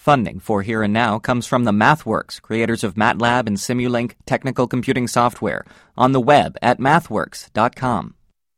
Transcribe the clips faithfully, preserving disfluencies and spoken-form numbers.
Funding for Here and Now comes from the MathWorks, creators of MATLAB and Simulink technical computing software, on the web at mathworks dot com.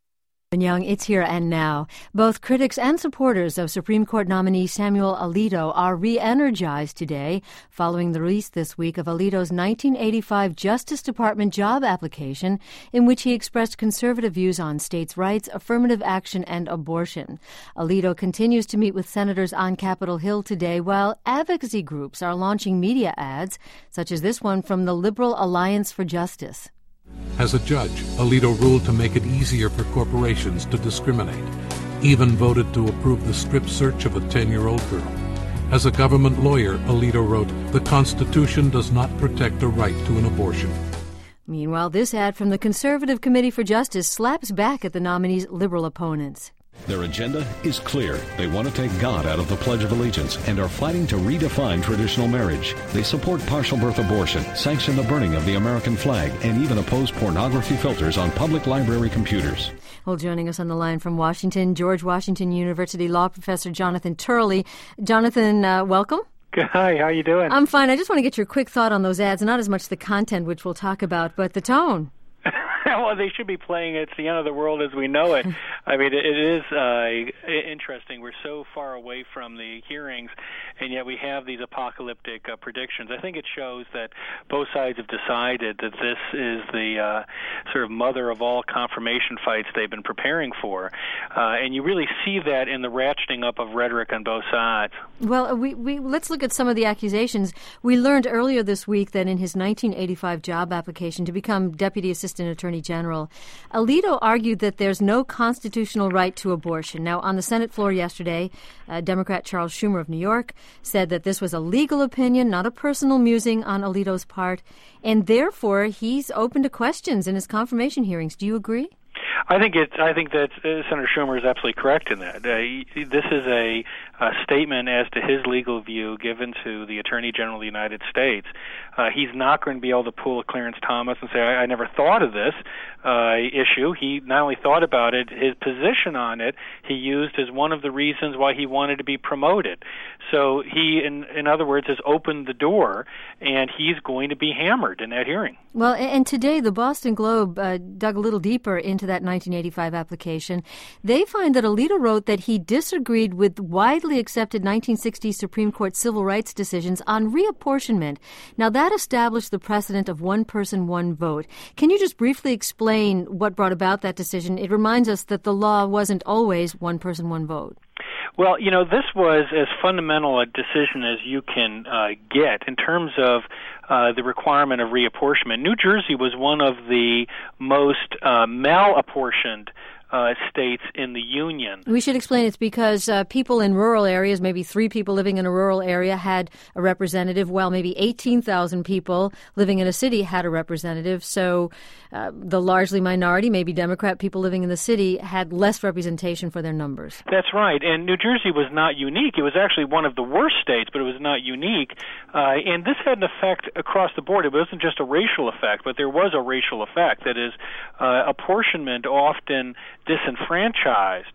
Young, it's Here and Now. Both critics and supporters of Supreme Court nominee Samuel Alito are re-energized today following the release this week of Alito's nineteen eighty-five Justice Department job application in which he expressed conservative views on states' rights, affirmative action, and abortion. Alito continues to meet with senators on Capitol Hill today while advocacy groups are launching media ads, such as this one from the Liberal Alliance for Justice. As a judge, Alito ruled to make it easier for corporations to discriminate, even voted to approve the strip search of a ten-year-old girl. As a government lawyer, Alito wrote, "The Constitution does not protect a right to an abortion." Meanwhile, this ad from the Conservative Committee for Justice slaps back at the nominee's liberal opponents. Their agenda is clear. They want to take God out of the Pledge of Allegiance and are fighting to redefine traditional marriage. They support partial birth abortion, sanction the burning of the American flag, and even oppose pornography filters on public library computers. Well, joining us on the line from Washington, George Washington University law professor Jonathan Turley. Jonathan, uh, welcome. Hi, how you doing? I'm fine. I just want to get your quick thought on those ads, not as much the content, which we'll talk about, but the tone. Well, they should be playing It's the End of the World as we know it. I mean, it is uh, interesting. We're so far away from the hearings, and yet we have these apocalyptic uh, predictions. I think it shows that both sides have decided that this is the uh, sort of mother of all confirmation fights they've been preparing for. Uh, and you really see that in the ratcheting up of rhetoric on both sides. Well, we, we let's look at some of the accusations. We learned earlier this week that in his nineteen eighty-five job application to become Deputy Assistant Attorney General, Alito argued that there's no constitutional right to abortion. Now, on the Senate floor yesterday, uh, Democrat Charles Schumer of New York said that this was a legal opinion, not a personal musing on Alito's part, and therefore he's open to questions in his confirmation hearings. Do you agree? I think it. I think that uh, Senator Schumer is absolutely correct in that. Uh, he, this is a, a statement as to his legal view given to the Attorney General of the United States. Uh, he's not going to be able to pull a Clarence Thomas and say, I, I never thought of this uh, issue. He not only thought about it, his position on it, he used as one of the reasons why he wanted to be promoted. So he, in, in other words, has opened the door, and he's going to be hammered in that hearing. Well, and today the Boston Globe uh, dug a little deeper into that nineteen eighty-five application. They find that Alito wrote that he disagreed with widely accepted nineteen sixties Supreme Court civil rights decisions on reapportionment. Now, that established the precedent of one person, one vote. Can you just briefly explain what brought about that decision? It reminds us that the law wasn't always one person, one vote. Well, you know, this was as fundamental a decision as you can uh, get in terms of uh, the requirement of reapportionment. New Jersey was one of the most uh, malapportioned Uh, states in the Union. We should explain it's because uh, people in rural areas, maybe three people living in a rural area had a representative, while maybe eighteen thousand people living in a city had a representative. So uh, the largely minority, maybe Democrat people living in the city, had less representation for their numbers. That's right. And New Jersey was not unique. It was actually one of the worst states, but it was not unique. Uh, and this had an effect across the board. It wasn't just a racial effect, but there was a racial effect. That is, uh, apportionment often disenfranchised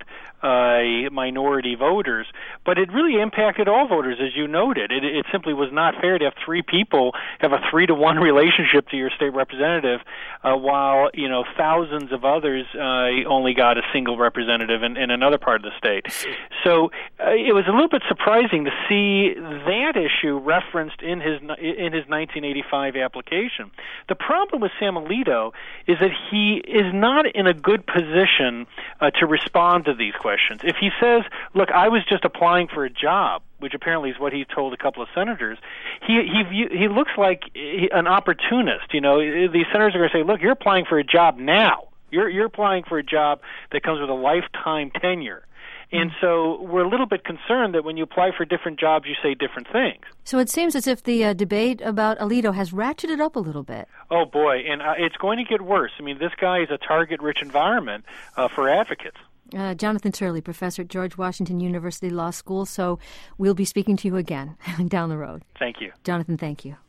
uh, minority voters, but it really impacted all voters, as you noted. It, it simply was not fair to have three people have a three to one relationship to your state representative, uh, while you know thousands of others uh, only got a single representative in, in another part of the state. So uh, it was a little bit surprising to see that issue referenced in his in his nineteen eighty-five application. The problem with Sam Alito is that he is not in a good position uh, to respond to these questions. If he says, look, I was just applying for a job, which apparently is what he told a couple of senators, he he he looks like an opportunist. You know, these senators are going to say, look, you're applying for a job now. You're you're applying for a job that comes with a lifetime tenure. And so we're a little bit concerned that when you apply for different jobs, you say different things. So it seems as if the uh, debate about Alito has ratcheted up a little bit. Oh, boy, and uh, it's going to get worse. I mean, this guy is a target-rich environment uh, for advocates. Uh, Jonathan Turley, professor at George Washington University Law School. So we'll be speaking to you again down the road. Thank you. Jonathan, thank you.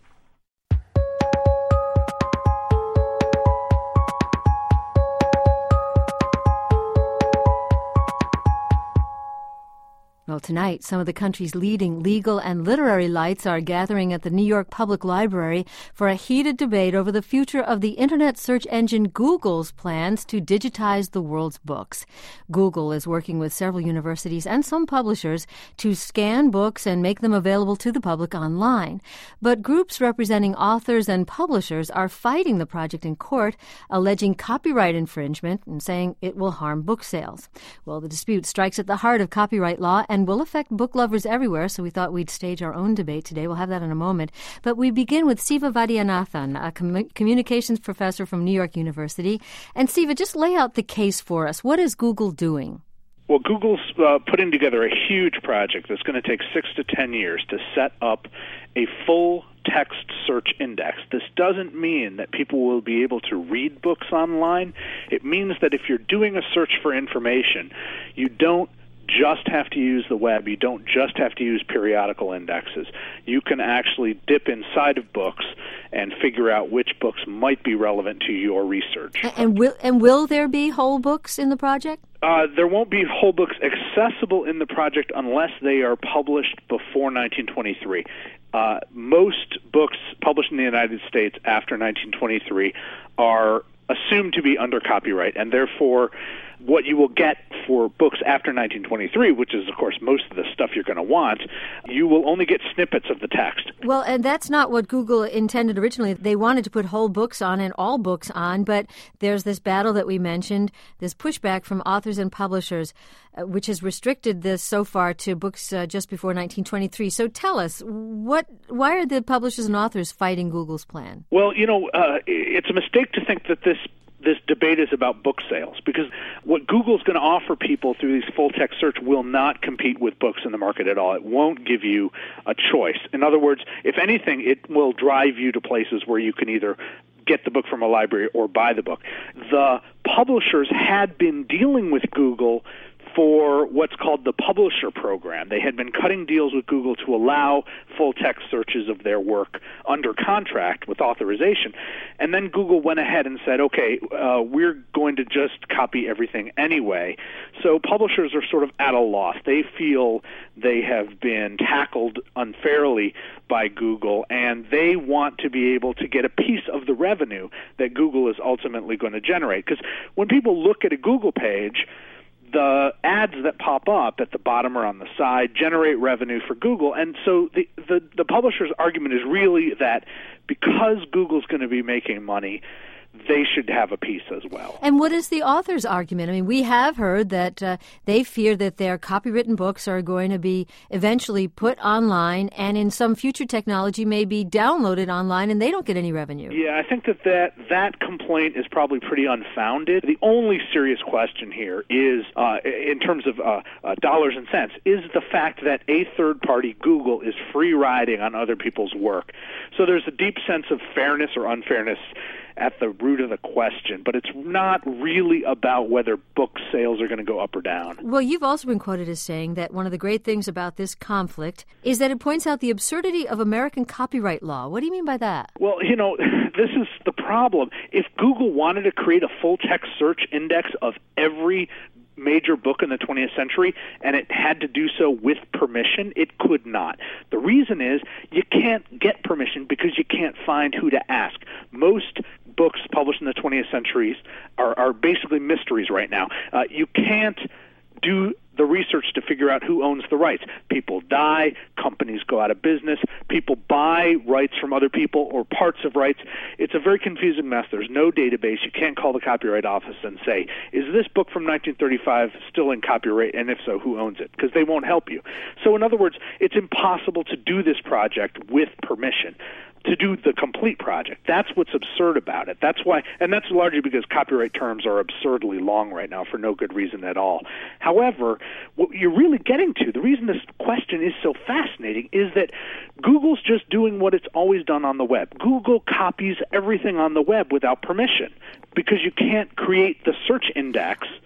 Well, tonight, some of the country's leading legal and literary lights are gathering at the New York Public Library for a heated debate over the future of the internet search engine Google's plans to digitize the world's books. Google is working with several universities and some publishers to scan books and make them available to the public online. But groups representing authors and publishers are fighting the project in court, alleging copyright infringement and saying it will harm book sales. Well, the dispute strikes at the heart of copyright law and will affect book lovers everywhere, so we thought we'd stage our own debate today. We'll have that in a moment. But we begin with Siva Vaidyanathan, a com- communications professor from New York University. And Siva, just lay out the case for us. What is Google doing? Well, Google's uh, putting together a huge project that's going to take six to ten years to set up a full text search index. This doesn't mean that people will be able to read books online. It means that if you're doing a search for information, you don't just have to use the web. You don't just have to use periodical indexes. You can actually dip inside of books and figure out which books might be relevant to your research. And, and will and will there be whole books in the project? Uh, there won't be whole books accessible in the project unless they are published before nineteen twenty-three. Uh, most books published in the United States after nineteen twenty-three are assumed to be under copyright, and therefore what you will get for books after nineteen twenty-three, which is, of course, most of the stuff you're going to want, you will only get snippets of the text. Well, and that's not what Google intended originally. They wanted to put whole books on and all books on, but there's this battle that we mentioned, this pushback from authors and publishers, uh, which has restricted this so far to books uh, just before nineteen twenty-three. So tell us, what? why are the publishers and authors fighting Google's plan? Well, you know, uh, it's a mistake to think that this This debate is about book sales, because what Google's going to offer people through these full-text search will not compete with books in the market at all. It won't give you a choice. In other words, if anything, it will drive you to places where you can either get the book from a library or buy the book. The publishers had been dealing with Google for what's called the publisher program. They had been cutting deals with Google to allow full-text searches of their work under contract with authorization. And then Google went ahead and said, okay, uh, we're going to just copy everything anyway. So publishers are sort of at a loss. They feel they have been tackled unfairly by Google, and they want to be able to get a piece of the revenue that Google is ultimately going to generate. Because when people look at a Google page, the ads that pop up at the bottom or on the side generate revenue for Google. And so the, the, the publisher's argument is really that because Google's going to be making money, they should have a piece as well. And what is the author's argument? I mean, we have heard that uh, they fear that their copywritten books are going to be eventually put online and in some future technology may be downloaded online and they don't get any revenue. Yeah, I think that that, that complaint is probably pretty unfounded. The only serious question here is, uh, in terms of uh, uh, dollars and cents, is the fact that a third party, Google, is free riding on other people's work. So there's a deep sense of fairness or unfairness at the root of the question, but it's not really about whether book sales are going to go up or down. Well, you've also been quoted as saying that one of the great things about this conflict is that it points out the absurdity of American copyright law. What do you mean by that? Well, you know, this is the problem. If Google wanted to create a full-text search index of every major book in the twentieth century, and it had to do so with permission, it could not. The reason is you can't get permission because you can't find who to ask. Most books published in the twentieth centuries are, are basically mysteries right now. Uh, you can't do the research to figure out who owns the rights. People die, companies go out of business, people buy rights from other people or parts of rights. It's a very confusing mess. There's no database. You can't call the Copyright Office and say, is this book from nineteen thirty-five still in copyright, and if so, who owns it? Because they won't help you. So in other words, it's impossible to do this project with permission, to do the complete project. That's what's absurd about it. That's why, and that's largely because copyright terms are absurdly long right now for no good reason at all. However, what you're really getting to, the reason this question is so fascinating, is that Google's just doing what it's always done on the web. Google copies everything on the web without permission because you can't create the search index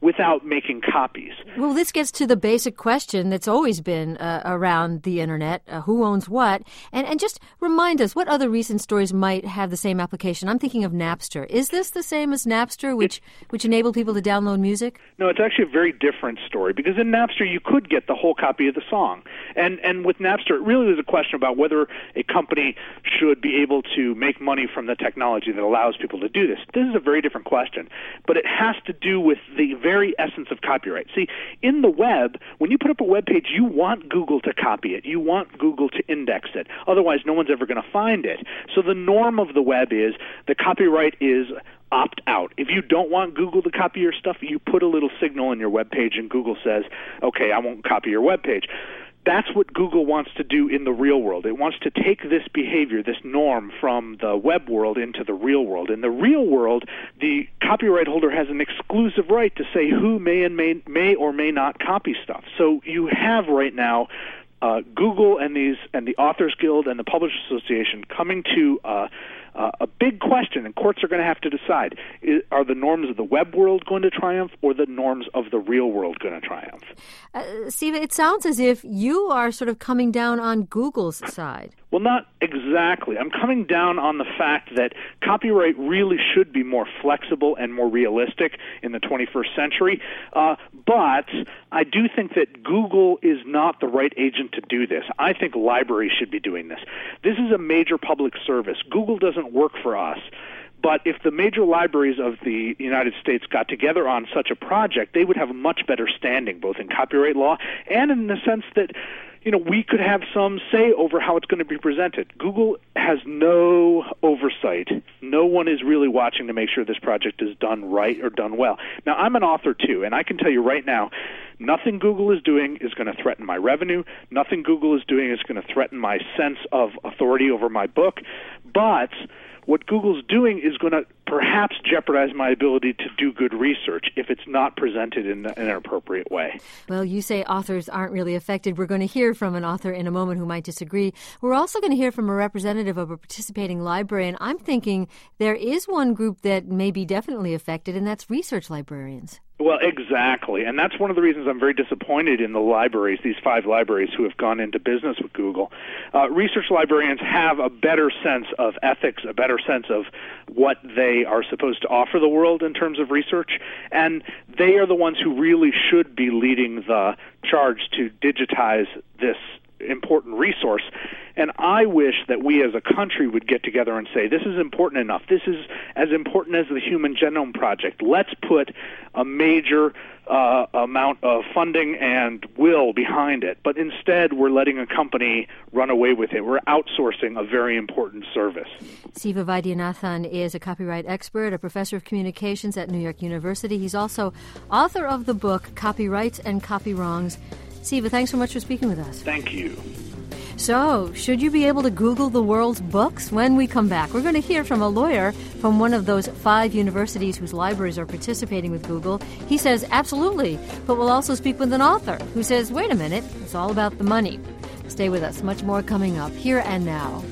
without making copies. Well, this gets to the basic question that's always been uh, around the Internet, uh, who owns what? And, and just remind us, what other recent stories might have the same application? I'm thinking of Napster. Is this the same as Napster, which, which enabled people to download music? No, it's actually a very different story, because in Napster you could get the whole copy of the song. And, and with Napster, it really was a question about whether a company should be able to make money from the technology that allows people to do this. This is a very different question, but it has to do with the very essence of copyright. See, in the web, when you put up a web page, you want Google to copy it. You want Google to index it. Otherwise, no one's ever going to find it. So the norm of the web is the copyright is opt out. If you don't want Google to copy your stuff, you put a little signal in your web page, and Google says, okay, I won't copy your web page. That's what Google wants to do in the real world. It wants to take this behavior, this norm, from the web world into the real world. In the real world, the copyright holder has an exclusive right to say who may and may, may or may not copy stuff. So you have right now uh, Google and these and the Authors Guild and the Publishers Association coming to uh, Uh, a big question, and courts are going to have to decide, is, are the norms of the web world going to triumph, or the norms of the real world going to triumph? Uh, Siva, it sounds as if you are sort of coming down on Google's side. Well, not exactly. I'm coming down on the fact that copyright really should be more flexible and more realistic in the twenty-first century, uh, but I do think that Google is not the right agent to do this. I think libraries should be doing this. This is a major public service. Google doesn't work for us. But if the major libraries of the United States got together on such a project, they would have a much better standing, both in copyright law and in the sense that, you know, we could have some say over how it's going to be presented. Google has no oversight. No one is really watching to make sure this project is done right or done well. Now, I'm an author, too, and I can tell you right now, nothing Google is doing is going to threaten my revenue. Nothing Google is doing is going to threaten my sense of authority over my book. But what Google's doing is going to perhaps jeopardize my ability to do good research if it's not presented in, in an appropriate way. Well, you say authors aren't really affected. We're going to hear from an author in a moment who might disagree. We're also going to hear from a representative of a participating library, and I'm thinking there is one group that may be definitely affected, and that's research librarians. Well, exactly. And that's one of the reasons I'm very disappointed in the libraries, these five libraries who have gone into business with Google. Uh, research librarians have a better sense of ethics, a better sense of what they are supposed to offer the world in terms of research, and they are the ones who really should be leading the charge to digitize this important resource. And I wish that we as a country would get together and say, this is important enough. This is as important as the Human Genome Project. Let's put a major uh, amount of funding and will behind it. But instead, we're letting a company run away with it. We're outsourcing a very important service. Siva Vaidyanathan is a copyright expert, a professor of communications at New York University. He's also author of the book, Copyrights and Copy Wrongs. Siva, thanks so much for speaking with us. Thank you. So, should you be able to Google the world's books? When we come back, we're going to hear from a lawyer from one of those five universities whose libraries are participating with Google. He says, absolutely, but we'll also speak with an author who says, wait a minute, it's all about the money. Stay with us. Much more coming up here and now.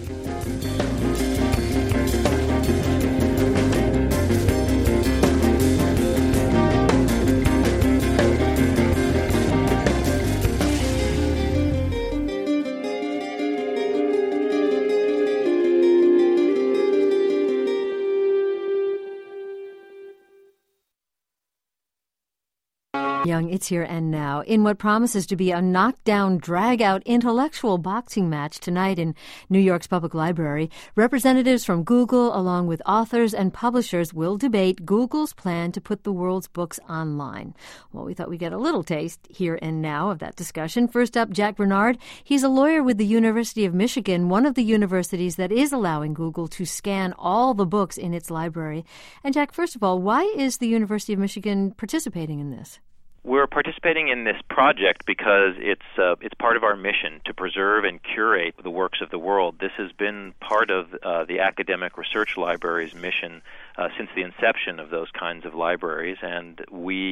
Young, it's here and now in what promises to be a knockdown, drag-out intellectual boxing match tonight in New York's Public Library. Representatives from Google, along with authors and publishers, will debate Google's plan to put the world's books online. Well, we thought we'd get a little taste here and now of that discussion. First up, Jack Bernard. He's a lawyer with the University of Michigan, one of the universities that is allowing Google to scan all the books in its library. And Jack, first of all, why is the University of Michigan participating in this? We're participating in this project because it's uh, it's part of our mission to preserve and curate the works of the world. This has been part of uh, the Academic Research Library's mission uh, since the inception of those kinds of libraries, and we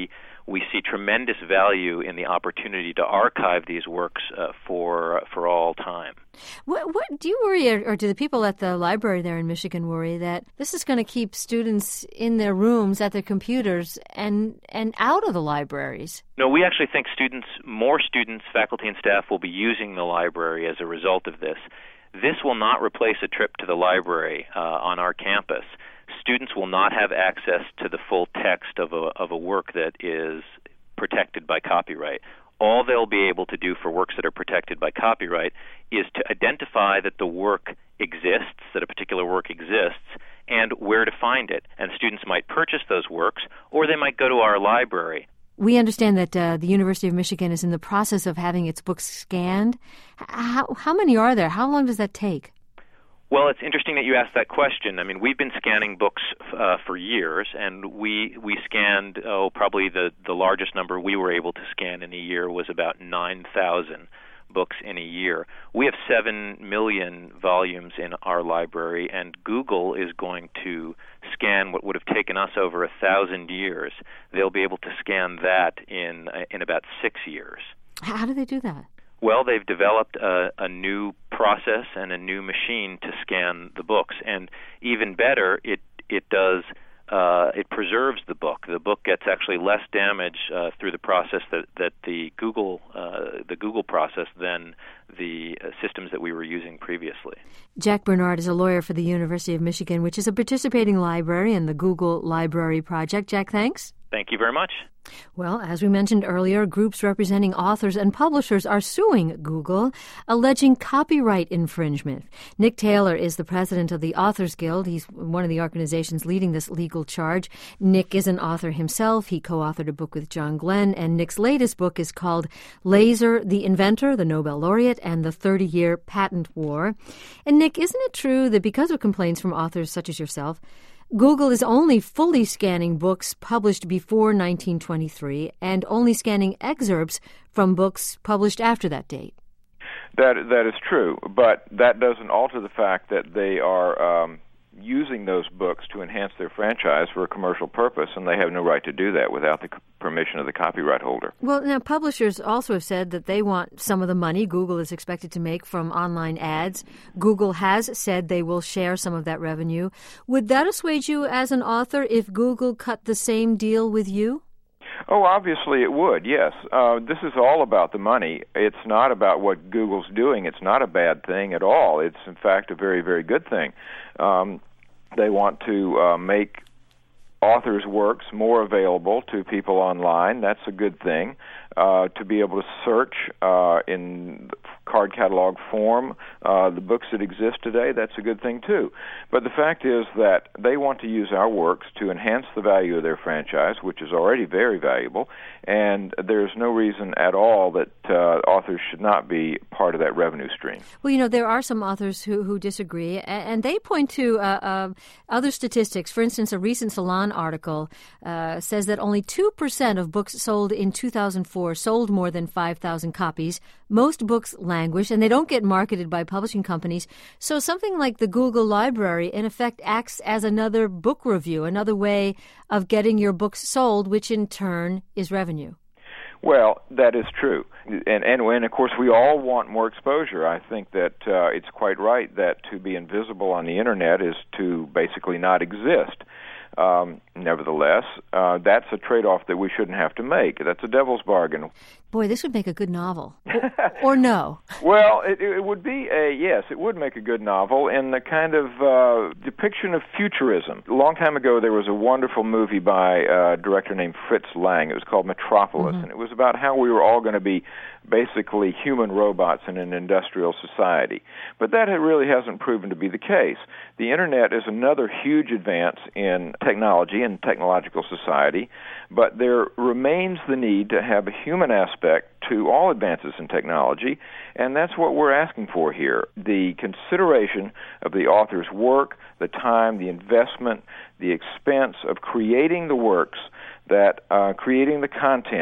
we see tremendous value in the opportunity to archive these works uh, for for all time. What, what do you worry, or, or do the people at the library there in Michigan worry that this is going to keep students in their rooms at their computers and and out of the libraries? No, we actually think students, more students, faculty and staff will be using the library as a result of this. This will not replace a trip to the library uh, on our campus. Students will not have access to the full text of a of a work that is protected by copyright. All they'll be able to do for works that are protected by copyright is to identify that the work exists, that a particular work exists, and where to find it. And students might purchase those works, or they might go to our library. We understand that uh, the University of Michigan is in the process of having its books scanned. How, how many are there? How long does that take? Well, it's interesting that you asked that question. I mean, we've been scanning books uh, for years, and we we scanned, oh, probably the, the largest number we were able to scan in a year was about nine thousand books in a year. We have seven million volumes in our library, and Google is going to scan what would have taken us over a thousand years. They'll be able to scan that in in about six years. How do they do that? Well, they've developed a, a new process and a new machine to scan the books, and even better, it it does uh, it preserves the book. The book gets actually less damage uh, through the process that that the Google uh, the Google process than the uh, systems that we were using previously. Jack Bernard is a lawyer for the University of Michigan, which is a participating library in the Google Library Project. Jack, thanks. Thank you very much. Well, as we mentioned earlier, groups representing authors and publishers are suing Google, alleging copyright infringement. Nick Taylor is the president of the Authors Guild. He's one of the organizations leading this legal charge. Nick is an author himself. He co-authored a book with John Glenn, and Nick's latest book is called Laser, the Inventor, the Nobel Laureate, and the thirty-year Patent War. And Nick, isn't it true that because of complaints from authors such as yourself, Google is only fully scanning books published before nineteen twenty-three and only scanning excerpts from books published after that date? That that is true, but that doesn't alter the fact that they are um, using those books to enhance their franchise for a commercial purpose, and they have no right to do that without the permission of the copyright holder. Well, now, publishers also have said that they want some of the money Google is expected to make from online ads. Google has said they will share some of that revenue. Would that assuage you as an author if Google cut the same deal with you? Oh, obviously it would, yes. Uh, this is all about the money. It's not about what Google's doing. It's not a bad thing at all. It's, in fact, a very, very good thing. Um, they want to uh, make authors' works more available to people online. That's a good thing. Uh, to be able to search uh, in card catalog form uh, the books that exist today, that's a good thing too. But the fact is that they want to use our works to enhance the value of their franchise, which is already very valuable, and there's no reason at all that uh, authors should not be part of that revenue stream. Well, you know, there are some authors who, who disagree, and they point to uh, uh, other statistics. For instance, a recent Salon article uh, says that only two percent of books sold in two thousand four sold more than five thousand copies. Most books languish, and they don't get marketed by publishing companies. So something like the Google Library, in effect, acts as another book review, another way of getting your books sold, which in turn is revenue. Well, that is true. And, and, and of course, we all want more exposure. I think that uh, it's quite right that to be invisible on the Internet is to basically not exist. Um, nevertheless, uh, that's a trade-off that we shouldn't have to make. That's a devil's bargain. Boy, this would make a good novel. Or, or no? Well, it, it would be a, yes, it would make a good novel in the kind of uh, depiction of futurism. A long time ago, there was a wonderful movie by a director named Fritz Lang. It was called Metropolis, mm-hmm. and it was about how we were all going to be basically human robots in an industrial society. But that really hasn't proven to be the case. The Internet is another huge advance in technology and technological society, but there remains the need to have a human aspect to all advances in technology, and that's what we're asking for here. The consideration of the author's work, the time, the investment, the expense of creating the works, that uh, creating the content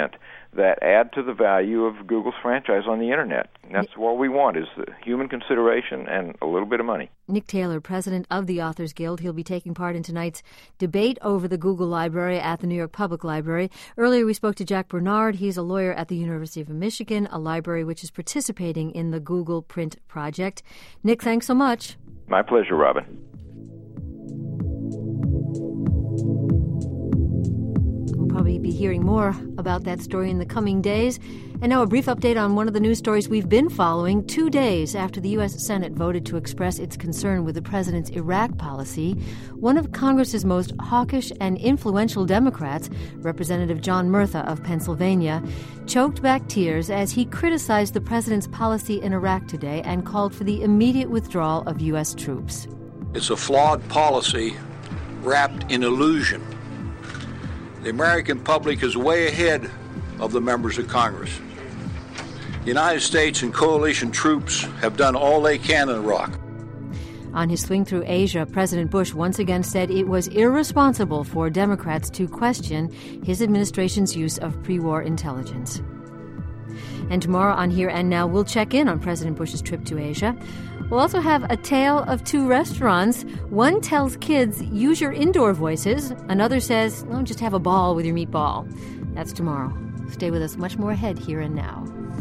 that add to the value of Google's franchise on the Internet. And that's what we want, is the human consideration and a little bit of money. Nick Taylor, president of the Authors Guild. He'll be taking part in tonight's debate over the Google Library at the New York Public Library. Earlier we spoke to Jack Bernard. He's a lawyer at the University of Michigan, a library which is participating in the Google Print project. Nick, thanks so much. My pleasure, Robin. Probably be hearing more about that story in the coming days. And now a brief update on one of the news stories we've been following. Two days after the U S Senate voted to express its concern with the president's Iraq policy, one of Congress's most hawkish and influential Democrats, Representative John Murtha of Pennsylvania, choked back tears as he criticized the president's policy in Iraq today and called for the immediate withdrawal of U S troops. It's a flawed policy wrapped in illusion. The American public is way ahead of the members of Congress. The United States and coalition troops have done all they can in Iraq. On his swing through Asia, President Bush once again said it was irresponsible for Democrats to question his administration's use of pre-war intelligence. And tomorrow on Here and Now, we'll check in on President Bush's trip to Asia. We'll also have a tale of two restaurants. One tells kids, use your indoor voices. Another says, no, just have a ball with your meatball. That's tomorrow. Stay with us. Much more ahead Here and Now.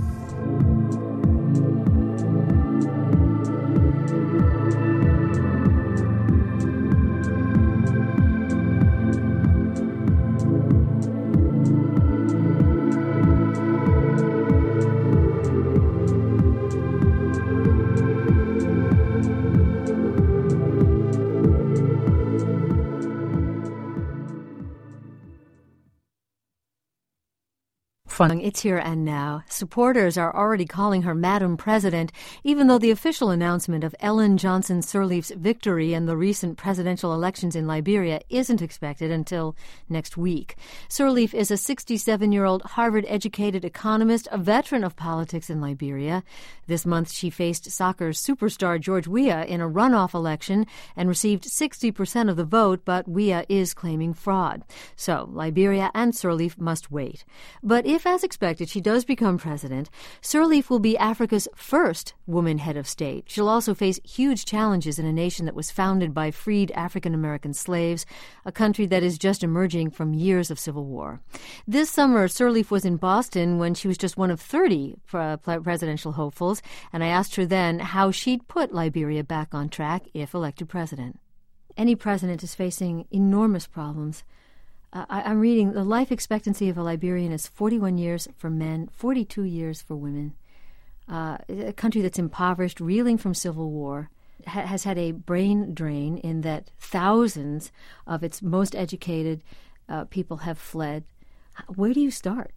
Fun. It's Here and Now. Supporters are already calling her Madam President, even though the official announcement of Ellen Johnson Sirleaf's victory in the recent presidential elections in Liberia isn't expected until next week. Sirleaf is a sixty-seven-year-old Harvard-educated economist, a veteran of politics in Liberia. This month she faced soccer superstar George Weah in a runoff election and received sixty percent of the vote, but Weah is claiming fraud. So Liberia and Sirleaf must wait. But if, as expected, she does become president, Sirleaf will be Africa's first woman head of state. She'll also face huge challenges in a nation that was founded by freed African-American slaves, a country that is just emerging from years of civil war. This summer, Sirleaf was in Boston when she was just one of thirty presidential hopefuls, and I asked her then how she'd put Liberia back on track if elected president. Any president is facing enormous problems. Uh, I, I'm reading the life expectancy of a Liberian is forty-one years for men, forty-two years for women. Uh, a country that's impoverished, reeling from civil war, ha- has had a brain drain in that thousands of its most educated uh, people have fled. Where do you start?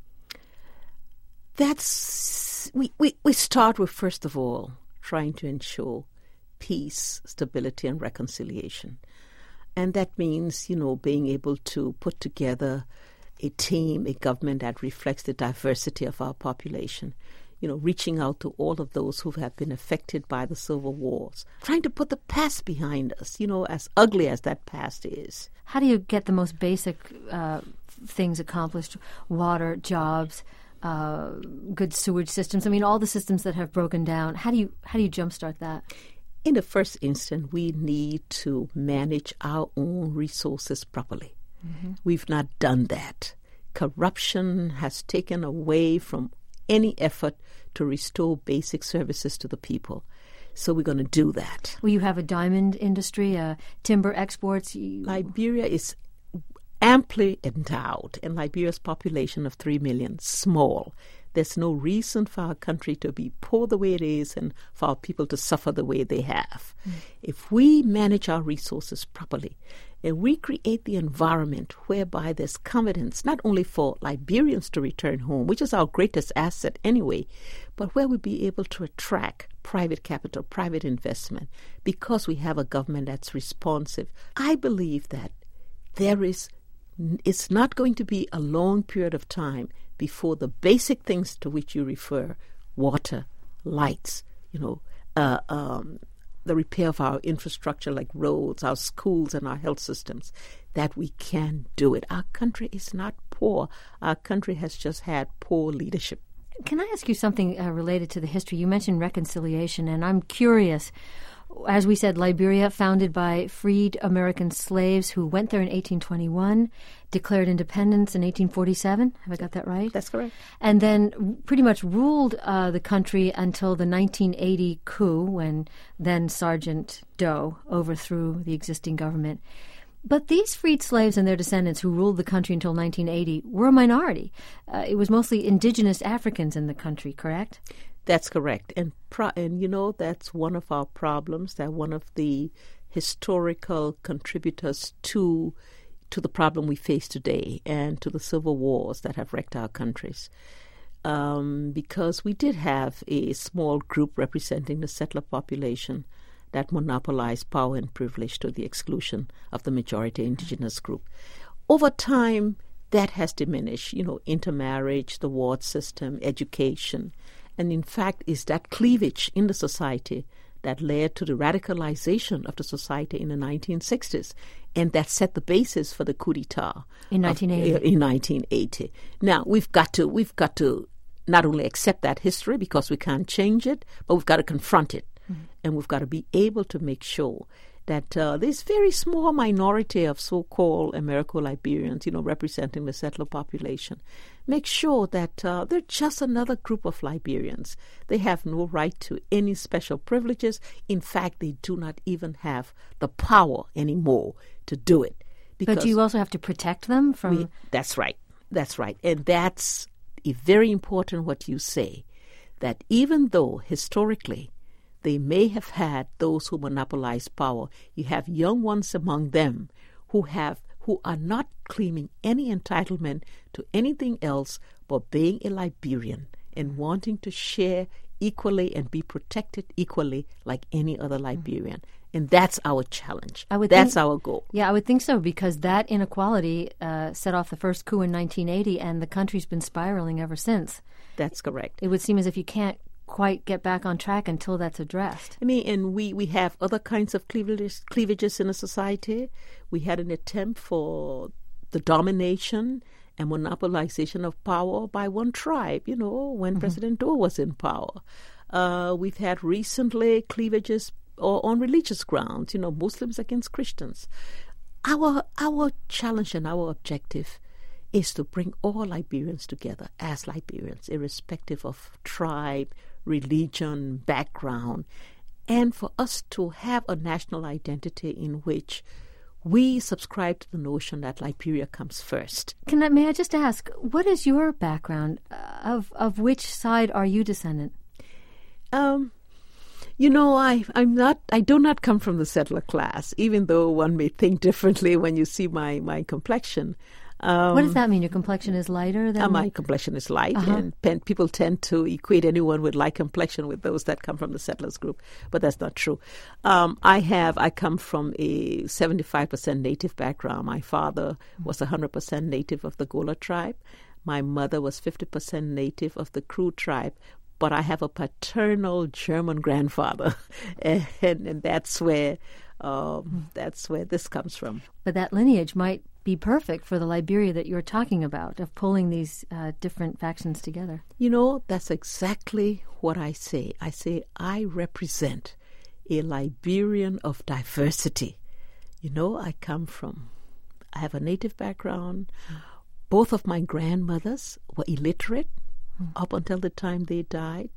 That's we, we, we start with, first of all, trying to ensure peace, stability, and reconciliation. And that means, you know, being able to put together a team, a government that reflects the diversity of our population, you know, reaching out to all of those who have been affected by the civil wars, trying to put the past behind us, you know, as ugly as that past is. How do you get the most basic uh, things accomplished? Water, jobs, uh, good sewage systems. I mean, all the systems that have broken down. How do you how do you jumpstart that? In the first instance, we need to manage our own resources properly. Mm-hmm. We've not done that. Corruption has taken away from any effort to restore basic services to the people. So we're going to do that. Well, you have a diamond industry, uh, timber exports. You... Liberia is amply endowed, and Liberia's population of three million, small. There's no reason for our country to be poor the way it is and for our people to suffer the way they have. Mm. If we manage our resources properly and we create the environment whereby there's confidence not only for Liberians to return home, which is our greatest asset anyway, but where we'll be able to attract private capital, private investment, because we have a government that's responsive, I believe that there is, it's not going to be a long period of time before the basic things to which you refer, water, lights, you know, uh, um, the repair of our infrastructure like roads, our schools, and our health systems, that we can do it. Our country is not poor. Our country has just had poor leadership. Can I ask you something uh, related to the history? You mentioned reconciliation, and I'm curious. As we said, Liberia, founded by freed American slaves who went there in eighteen twenty-one, declared independence in eighteen forty-seven. Have I got that right? That's correct. And then pretty much ruled uh, the country until the nineteen eighty coup, when then Sergeant Doe overthrew the existing government. But these freed slaves and their descendants who ruled the country until nineteen eighty were a minority. Uh, it was mostly indigenous Africans in the country, correct? That's correct. And, pro- and, you know, that's one of our problems, that one of the historical contributors to to the problem we face today and to the civil wars that have wrecked our countries. Um, because we did have a small group representing the settler population that monopolized power and privilege to the exclusion of the majority indigenous group. Over time, that has diminished, you know, intermarriage, the ward system, education. And in fact, it's that cleavage in the society that led to the radicalization of the society in the nineteen sixties, and that set the basis for the coup d'etat in nineteen eighty. Of, in nineteen eighty. Now we've got to we've got to not only accept that history because we can't change it, but we've got to confront it, mm-hmm. and we've got to be able to make sure that uh, this very small minority of so-called Americo-Liberians, you know, representing the settler population, make sure that uh, they're just another group of Liberians. They have no right to any special privileges. In fact, they do not even have the power anymore to do it. But you also have to protect them from... We, that's right. That's right. And that's a very important what you say, that even though historically they may have had those who monopolize power, you have young ones among them who have who are not claiming any entitlement to anything else but being a Liberian and wanting to share equally and be protected equally like any other Liberian. And that's our challenge. I would that's think, our goal. Yeah, I would think so, because that inequality uh, set off the first coup in nineteen eighty, and the country's been spiraling ever since. That's correct. It would seem as if you can't quite get back on track until that's addressed. I mean, and we, we have other kinds of cleavages, cleavages in a society. We had an attempt for the domination and monopolization of power by one tribe, you know, when mm-hmm. President Doe was in power. Uh, we've had recently cleavages or on religious grounds, you know, Muslims against Christians. Our our challenge and our objective is to bring all Liberians together as Liberians, irrespective of tribe, religion, background, and for us to have a national identity in which we subscribe to the notion that Liberia comes first. Can I, may I just ask, what is your background? Of of which side are you descendant? Um, you know, I I'm not. I do not come from the settler class, even though one may think differently when you see my my complexion. Um, what does that mean? Your complexion is lighter than... Uh, my complexion is light, uh-huh. and pen, people tend to equate anyone with light complexion with those that come from the settlers group, but that's not true. Um, I have, I come from a seventy-five percent native background. My father was one hundred percent native of the Gola tribe. My mother was fifty percent native of the Kru tribe, but I have a paternal German grandfather, and, and that's where um, that's where this comes from. But that lineage might be perfect for the Liberia that you're talking about, of pulling these uh, different factions together. You know, that's exactly what I say. I say I represent a Liberian of diversity. You know, I come from, I have a native background. Both of my grandmothers were illiterate mm. up until the time they died.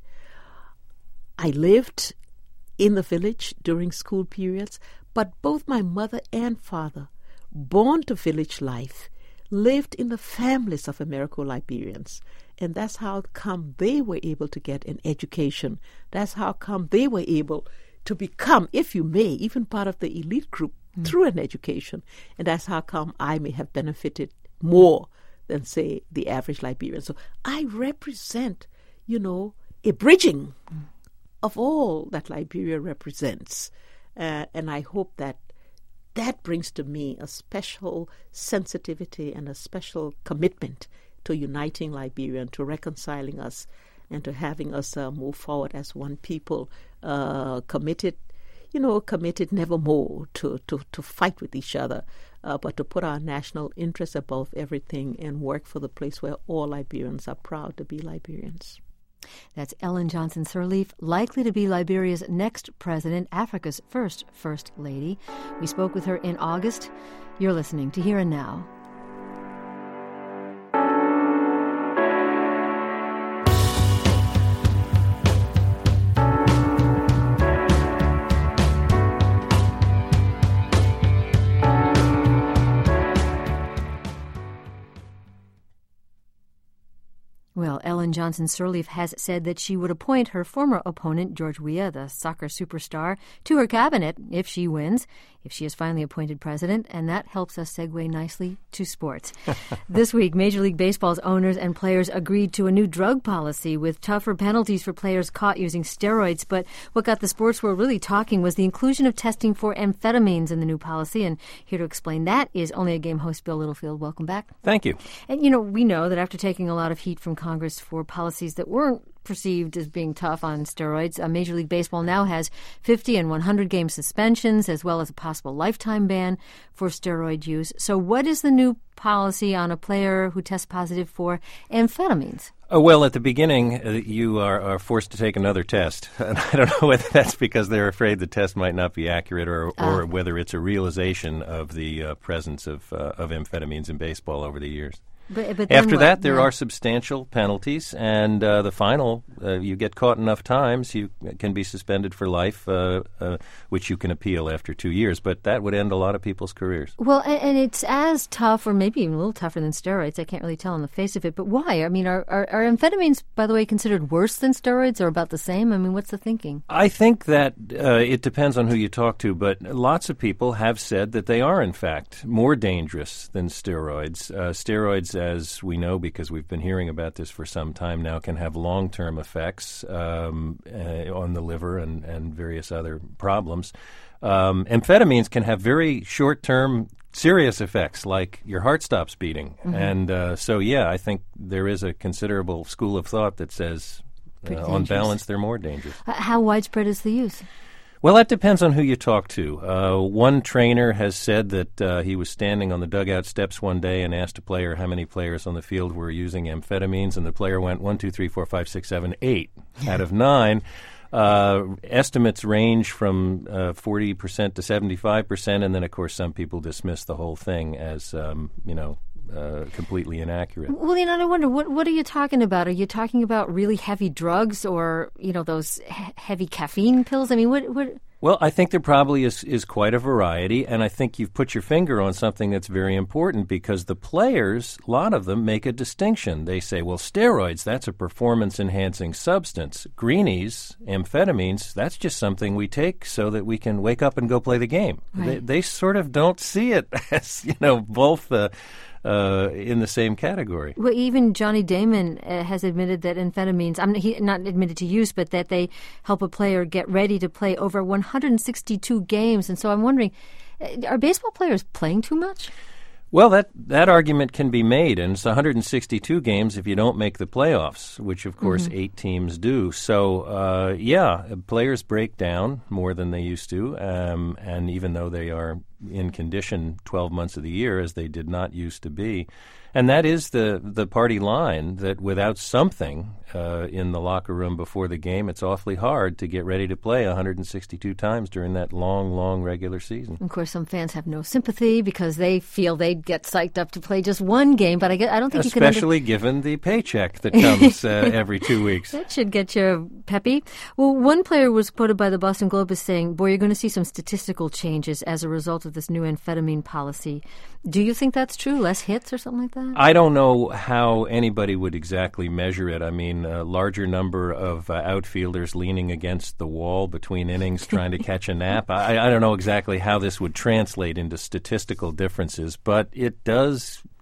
I lived in the village during school periods, but both my mother and father, born to village life, lived in the families of Americo-Liberians. And that's how come they were able to get an education. That's how come they were able to become, if you may, even part of the elite group mm. through an education. And that's how come I may have benefited more than, say, the average Liberian. So I represent, you know, a bridging mm. of all that Liberia represents. Uh, and I hope that that brings to me a special sensitivity and a special commitment to uniting Liberia, to reconciling us, and to having us uh, move forward as one people, uh, committed, you know, committed nevermore to, to, to fight with each other, uh, but to put our national interests above everything and work for the place where all Liberians are proud to be Liberians. That's Ellen Johnson Sirleaf, likely to be Liberia's next president, Africa's first First Lady. We spoke with her in August. You're listening to Here and Now. Well, Ellen Johnson Sirleaf has said that she would appoint her former opponent, George Weah, the soccer superstar, to her cabinet if she wins, if she is finally appointed president, and that helps us segue nicely to sports. This week, Major League Baseball's owners and players agreed to a new drug policy with tougher penalties for players caught using steroids, but what got the sports world really talking was the inclusion of testing for amphetamines in the new policy, and here to explain that is Only a Game host Bill Littlefield. Welcome back. Thank you. And, you know, we know that after taking a lot of heat from Congress for policies that weren't perceived as being tough on steroids, uh, Major League Baseball now has fifty and one hundred game suspensions, as well as a possible lifetime ban for steroid use. So what is the new policy on a player who tests positive for amphetamines? Uh, well, at the beginning, uh, you are, are forced to take another test. And I don't know whether that's because they're afraid the test might not be accurate or, or uh. whether it's a realization of the uh, presence of, uh, of amphetamines in baseball over the years. But, but After what? that, there yeah. are substantial penalties, and uh, the final, uh, you get caught enough times, you can be suspended for life, uh, uh, which you can appeal after two years. But that would end a lot of people's careers. Well, and, and it's as tough, or maybe even a little tougher than steroids. I can't really tell on the face of it. But why? I mean, are, are, are amphetamines, by the way, considered worse than steroids or about the same? I mean, what's the thinking? I think that uh, it depends on who you talk to, but lots of people have said that they are, in fact, more dangerous than steroids. Uh, steroids, as we know, because we've been hearing about this for some time now, can have long-term effects um, uh, on the liver and, and various other problems. Um, amphetamines can have very short-term serious effects, like your heart stops beating. Mm-hmm. And uh, so, yeah, I think there is a considerable school of thought that says, uh, on balance, they're more dangerous. Uh, how widespread is the use? Well, that depends on who you talk to. Uh, one trainer has said that uh, he was standing on the dugout steps one day and asked a player how many players on the field were using amphetamines, and the player went one, two, three, four, five, six, seven, eight out of nine. Uh, estimates range from uh, forty percent to seventy-five percent, and then, of course, some people dismiss the whole thing as, um, you know, Uh, completely inaccurate. Well, you know, I wonder, what what are you talking about? Are you talking about really heavy drugs or, you know, those he- heavy caffeine pills? I mean, what... what Well, I think there probably is, is quite a variety, and I think you've put your finger on something that's very important, because the players, a lot of them, make a distinction. They say, well, steroids, that's a performance-enhancing substance. Greenies, amphetamines, that's just something we take so that we can wake up and go play the game. Right. They, they sort of don't see it as, you know, both... Uh, Uh, in the same category. Well, even Johnny Damon uh, has admitted that amphetamines, I'm he, not admitted to use, but that they help a player get ready to play over one hundred sixty-two games. And so I'm wondering, uh, are baseball players playing too much? Well, that, that argument can be made, and it's one hundred sixty-two games if you don't make the playoffs, which, of course, mm-hmm. eight teams do. So, uh, yeah, players break down more than they used to, um, and even though they are in condition twelve months of the year, as they did not used to be. And that is the, the party line, that without something uh, in the locker room before the game, it's awfully hard to get ready to play one hundred sixty-two times during that long, long regular season. Of course, some fans have no sympathy because they feel they'd get psyched up to play just one game, but I, get, I don't think Especially you can... Especially under- given the paycheck that comes uh, every two weeks. That should get you peppy. Well, one player was quoted by the Boston Globe as saying, boy, you're going to see some statistical changes as a result of this new amphetamine policy. Do you think that's true? Less hits or something like that? I don't know how anybody would exactly measure it. I mean, a larger number of uh, outfielders leaning against the wall between innings trying to catch a nap. I, I don't know exactly how this would translate into statistical differences, but it does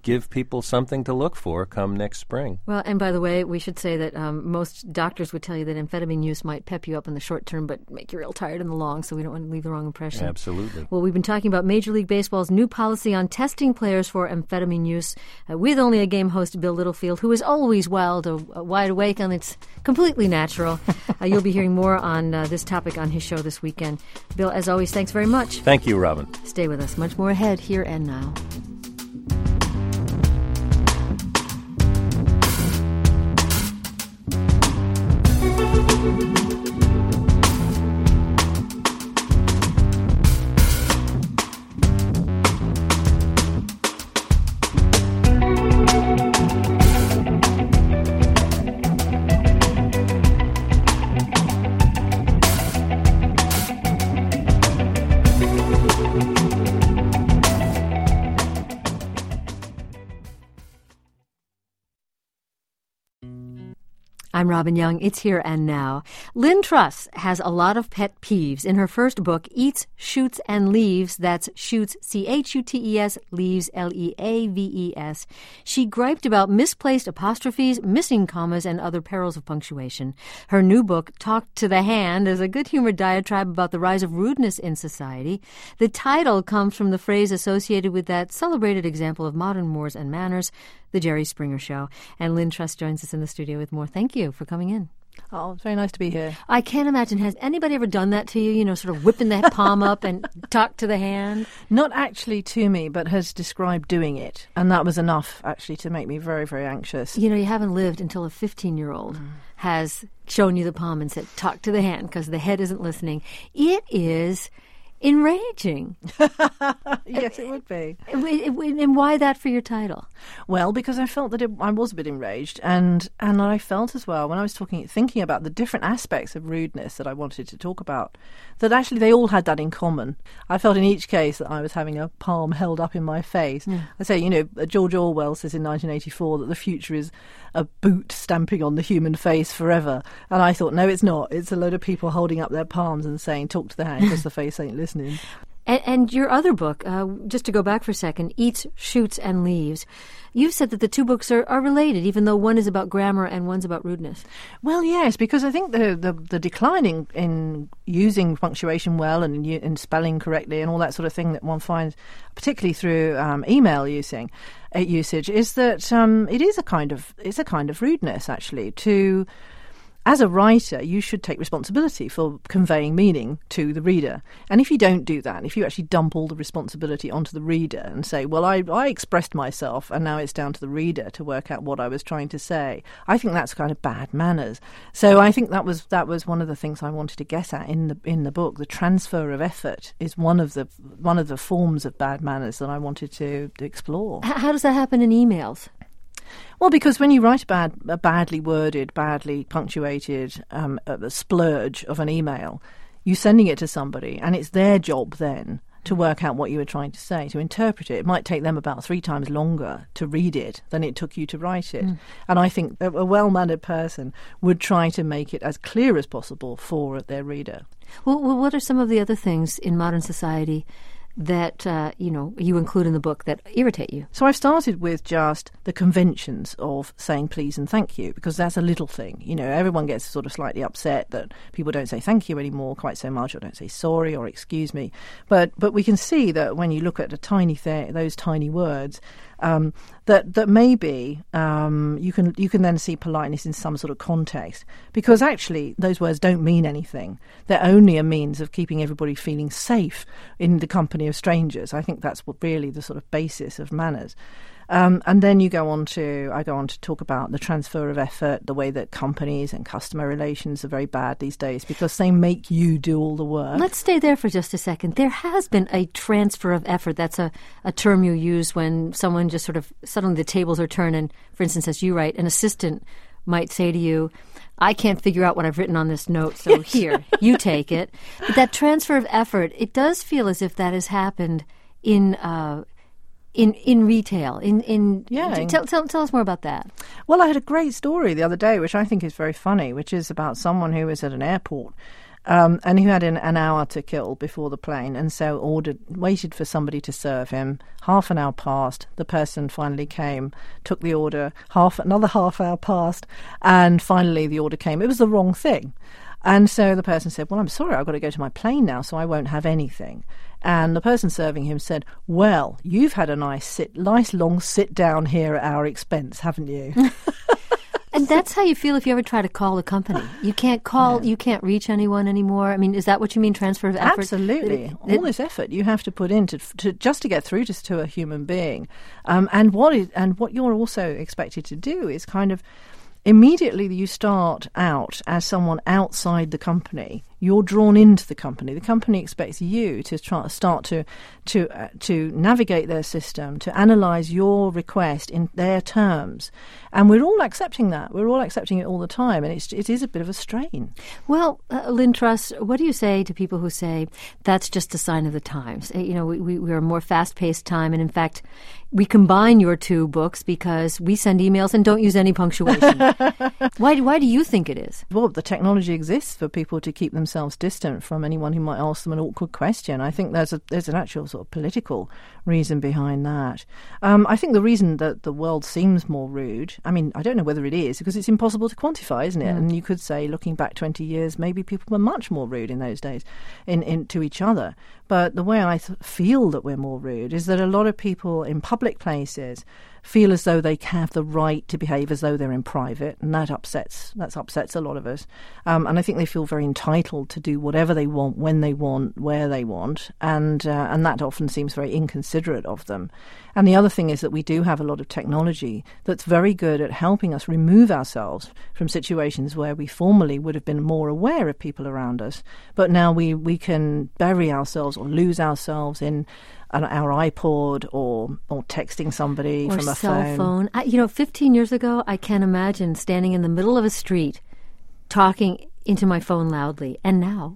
give people something to look for come next spring. Well, and by the way, we should say that um, most doctors would tell you that amphetamine use might pep you up in the short term, but make you real tired in the long, so we don't want to leave the wrong impression. Absolutely. Well, we've been talking about Major League Baseball's new policy on testing players for amphetamine use uh, with only a game host, Bill Littlefield, who is always wild, uh, wide awake, and it's completely natural. uh, you'll be hearing more on uh, this topic on his show this weekend. Bill, as always, thanks very much. Thank you, Robin. Stay with us. Much more ahead here and now. I'm Robin Young. It's Here and Now. Lynn Truss has a lot of pet peeves. In her first book, Eats, Shoots, and Leaves, that's Shoots, C H U T E S, Leaves, L E A V E S, she griped about misplaced apostrophes, missing commas, and other perils of punctuation. Her new book, Talk to the Hand, is a good-humored diatribe about the rise of rudeness in society. The title comes from the phrase associated with that celebrated example of modern mores and manners, The Jerry Springer Show. And Lynn Truss joins us in the studio with more. Thank you for coming in. Oh, it's very nice to be here. I can't imagine, has anybody ever done that to you, you know, sort of whipping that palm up and talk to the hand? Not actually to me, but has described doing it. And that was enough, actually, to make me very, very anxious. You know, you haven't lived until a fifteen-year-old mm. has shown you the palm and said, talk to the hand, because the head isn't listening. It is enraging. Yes, it would be. And why that for your title? Well, because I felt that it, I was a bit enraged, and and I felt as well when I was talking, thinking about the different aspects of rudeness that I wanted to talk about, that actually they all had that in common. I felt in each case that I was having a palm held up in my face. Yeah. I say, you know, George Orwell says in nineteen eighty-four that the future is a boot stamping on the human face forever, and I thought, no, it's not. It's a load of people holding up their palms and saying, talk to the hand, because the face ain't listening. And, and your other book, uh, just to go back for a second, Eats, Shoots, and Leaves, you've said that the two books are, are related, even though one is about grammar and one's about rudeness. Well, yes, because I think the the, the decline in, in using punctuation well and in, in spelling correctly and all that sort of thing that one finds, particularly through um, email using uh, usage, is that um, it is a kind of it's a kind of rudeness, actually, to. As a writer, you should take responsibility for conveying meaning to the reader. And if you don't do that, if you actually dump all the responsibility onto the reader and say, well, I, I expressed myself and now it's down to the reader to work out what I was trying to say, I think that's kind of bad manners. So I think that was that was one of the things I wanted to get at in the in the book. The transfer of effort is one of the one of the forms of bad manners that I wanted to, to explore. How does that happen in emails? Well, because when you write a, bad, a badly worded, badly punctuated um, a splurge of an email, you're sending it to somebody, and it's their job then to work out what you were trying to say, to interpret it. It might take them about three times longer to read it than it took you to write it. Mm. And I think a, a well-mannered person would try to make it as clear as possible for their reader. Well, well what are some of the other things in modern society that, uh, you know, you include in the book that irritate you? So I've started with just the conventions of saying please and thank you, because that's a little thing. You know, everyone gets sort of slightly upset that people don't say thank you anymore quite so much, or don't say sorry or excuse me. But but we can see that when you look at a tiny thing, those tiny words, um, that that maybe um, you can you can then see politeness in some sort of context, because actually those words don't mean anything. They're only a means of keeping everybody feeling safe in the company of strangers. I think that's what really the sort of basis of manners. Um, and then you go on to, I go on to talk about the transfer of effort, the way that companies and customer relations are very bad these days because they make you do all the work. Let's stay there for just a second. There has been a transfer of effort. That's a, a term you use when someone just sort of, suddenly the tables are turned, and for instance, as you write, an assistant might say to you, I can't figure out what I've written on this note, so yes. Here, you take it. But that transfer of effort, it does feel as if that has happened in uh, in in retail. In in yeah. Tell, tell tell us more about that. Well, I had a great story the other day, which I think is very funny, which is about someone who was at an airport, Um, and he had an, an hour to kill before the plane, and so ordered, waited for somebody to serve him. Half an hour passed. The person finally came, took the order. Half another half hour passed, and finally the order came. It was the wrong thing. And so the person said, well, I'm sorry, I've got to go to my plane now, so I won't have anything. And the person serving him said, well, you've had a nice sit, nice long sit down here at our expense, haven't you? And that's how you feel if you ever try to call a company. You can't call, yeah. you can't reach anyone anymore. I mean, is that what you mean, transfer of effort? Absolutely. It, it, All this effort you have to put in to, to just to get through to, to a human being. Um, and what is, and what you're also expected to do is kind of, immediately you start out as someone outside the company, you're drawn into the company. The company expects you to try, start to to uh, to navigate their system, to analyse your request in their terms, and we're all accepting that. We're all accepting it all the time, and it's it is a bit of a strain. Well, uh, Lynn Truss, what do you say to people who say that's just a sign of the times? You know, we we, we are a more fast-paced time, and in fact, we combine your two books because we send emails and don't use any punctuation. why why do you think it is? Well, the technology exists for people to keep themselves distant from anyone who might ask them an awkward question. I think there's a there's an actual sort of political reason behind that. Um, I think the reason that the world seems more rude, I mean, I don't know whether it is, because it's impossible to quantify, isn't it? Mm. And you could say, looking back twenty years, maybe people were much more rude in those days in, in to each other. But the way I th- feel that we're more rude is that a lot of people in public places feel as though they have the right to behave as though they're in private, and that upsets that upsets a lot of us. Um, and I think they feel very entitled to do whatever they want, when they want, where they want, and uh, and that often seems very inconsiderate of them. And the other thing is that we do have a lot of technology that's very good at helping us remove ourselves from situations where we formerly would have been more aware of people around us, but now we, we can bury ourselves or lose ourselves in an, our iPod or or texting somebody or from a cell phone. phone. I, you know, fifteen years ago, I can't imagine standing in the middle of a street talking into my phone loudly. And now,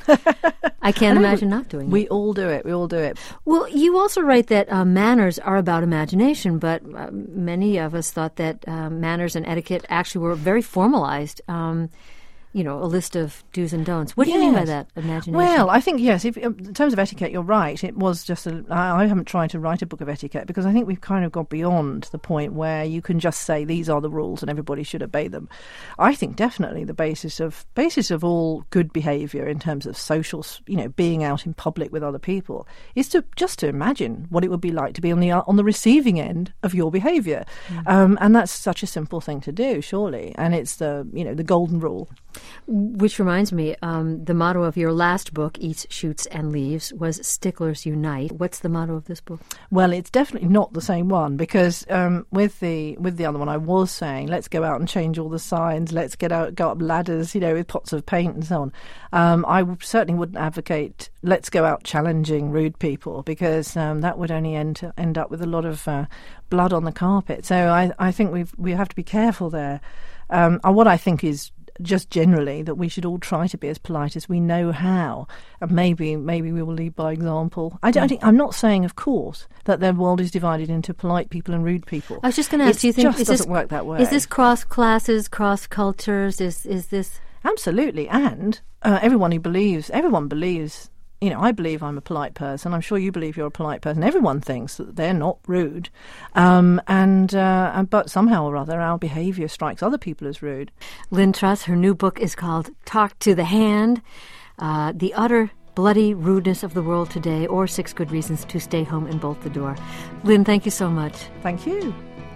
I can't I imagine not doing we it. We all do it. We all do it. Well, you also write that uh, manners are about imagination, but uh, many of us thought that uh, manners and etiquette actually were very formalized. Um, you know, a list of do's and don'ts. What do yes. you mean by that, imagination? Well, I think, yes, if, in terms of etiquette, you're right. It was just, a, I, I haven't tried to write a book of etiquette because I think we've kind of got beyond the point where you can just say these are the rules and everybody should obey them. I think definitely the basis of basis of all good behaviour in terms of social, you know, being out in public with other people is to just to imagine what it would be like to be on the on the receiving end of your behaviour. Mm. Um, and that's such a simple thing to do, surely. And it's the, you know, the golden rule. Which reminds me, um, the motto of your last book, Eats, Shoots and Leaves, was Sticklers Unite. What's the motto of this book? Well, it's definitely not the same one because um, with the with the other one, I was saying, let's go out and change all the signs, let's get out, go up ladders, you know, with pots of paint and so on. Um, I w- certainly wouldn't advocate let's go out challenging rude people because um, that would only end end up with a lot of uh, blood on the carpet. So I, I think we we have to be careful there. Um, and what I think is just generally that we should all try to be as polite as we know how, and maybe maybe we will lead by example. I don't think, I'm not saying, of course, that the world is divided into polite people and rude people. I was just going to ask, it do you think just is doesn't this, work that way? Is this cross classes, cross cultures? Is is this absolutely? And uh, everyone who believes, everyone believes. You know, I believe I'm a polite person. I'm sure you believe you're a polite person. Everyone thinks that they're not rude, um, and, uh, and but somehow or other our behaviour strikes other people as rude. Lynn Truss, her new book is called Talk to the Hand, uh, The Utter Bloody Rudeness of the World Today, or Six Good Reasons to Stay Home and Bolt the Door. Lynn, thank you so much. Thank you.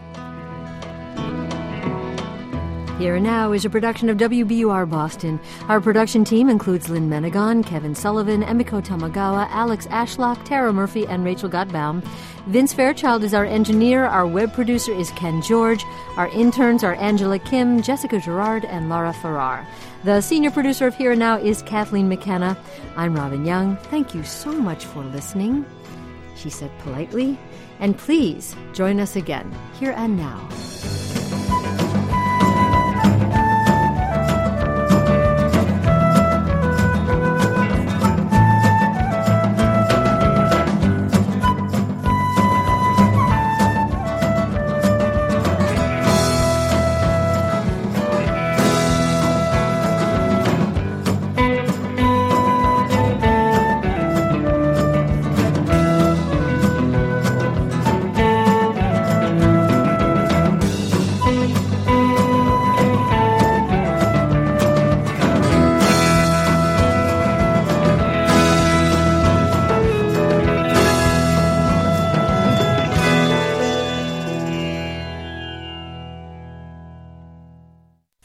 Here and Now is a production of W B U R Boston. Our production team includes Lynn Menegon, Kevin Sullivan, Emiko Tamagawa, Alex Ashlock, Tara Murphy, and Rachel Gottbaum. Vince Fairchild is our engineer. Our web producer is Ken George. Our interns are Angela Kim, Jessica Gerard, and Laura Farrar. The senior producer of Here and Now is Kathleen McKenna. I'm Robin Young. Thank you so much for listening, she said politely. And please join us again, Here and Now.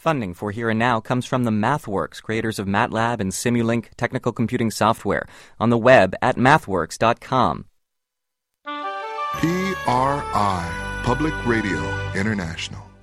Funding for Here and Now comes from the MathWorks, creators of MATLAB and Simulink technical computing software, on the web at mathworks dot com. P R I, Public Radio International.